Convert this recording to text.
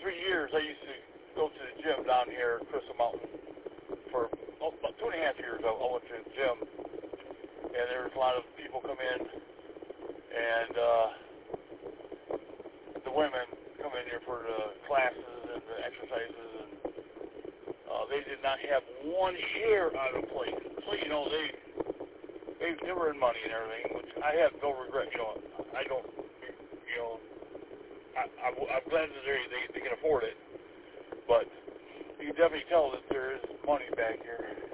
3 years, I used to go to the gym down here at Crystal Mountain. For about 2.5 years, I went to the gym, and there was a lot of people come in, and the women come in here for the classes and the exercises, and they did not have one hair on the plate. So, you know, they were in money and everything, which I have no regret. You know, I don't, you know, I'm glad that they can afford it, but you can definitely tell that there is money back here.